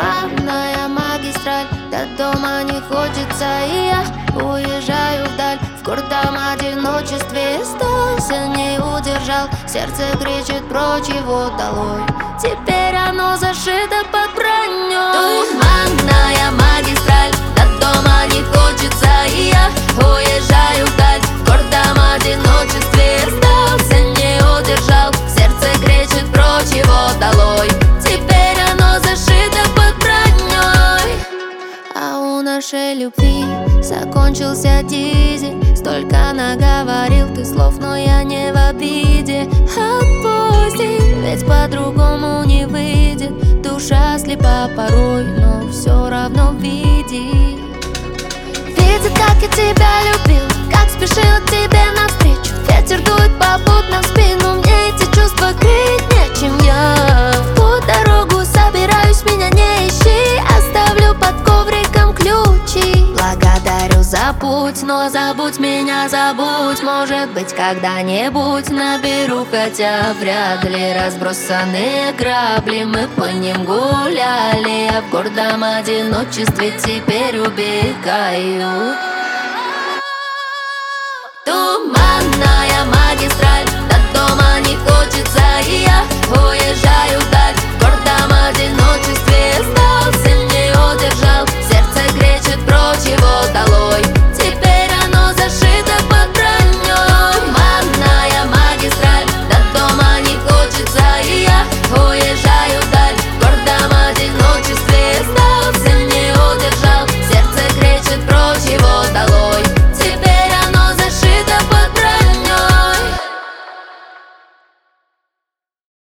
Туманная магистраль, до дома не хочется, и я уезжаю вдаль. В гордом одиночестве остался, не удержал. Сердце кричит прочь его долой. Теперь оно зашито под броней. Туманная магистраль, до дома не хочется, и я уезжаю вдаль. В гордом одиночестве остался, не удержал. Сердце кричит прочь его долой. Теперь оно зашито под броней. А у нашей любви закончился дизель. Столько наговорил ты слов, но я не в обиде. Отпусти, ведь по-другому не выйдет. Душа слепа порой, но все равно видит. Видит, как я тебя любил, как спешил к тебе навстречу. Ветер дует попутно в спину, мне эти чувства крыть нечем. Я в путь дорогу собираюсь, меня не ищи. Оставлю под ковриком ключи. Благодарю за путь, но забудь меня, забудь. Может быть, когда-нибудь наберу, хотя вряд ли. Разбросанные грабли, мы по ним гуляли. А в гордом одиночестве теперь убегаю. Туманная магистраль, до дома не хочется, и я уезжаю вдаль. В гордом одиночестве